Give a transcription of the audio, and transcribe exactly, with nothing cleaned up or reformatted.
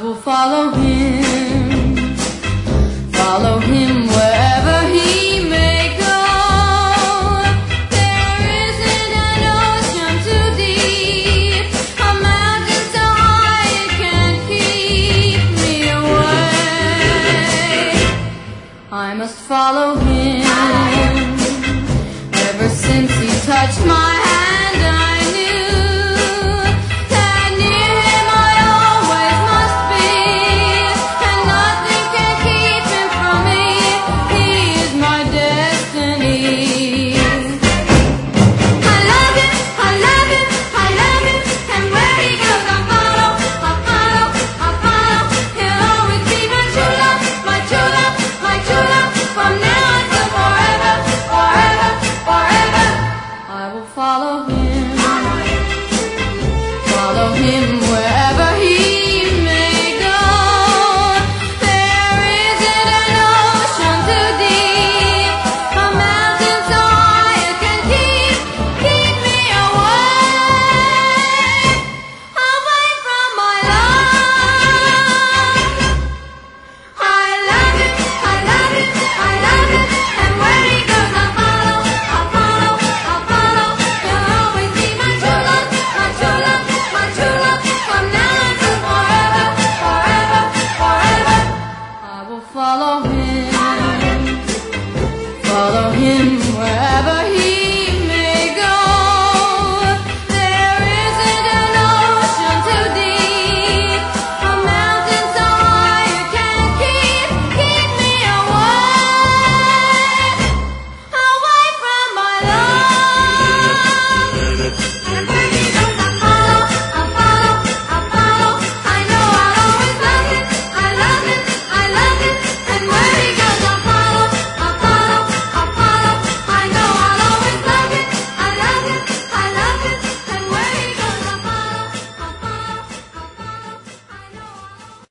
will follow him, follow him wherever he may go. There isn't an ocean too deep, a mountain so high it can't keep me away. I must follow him.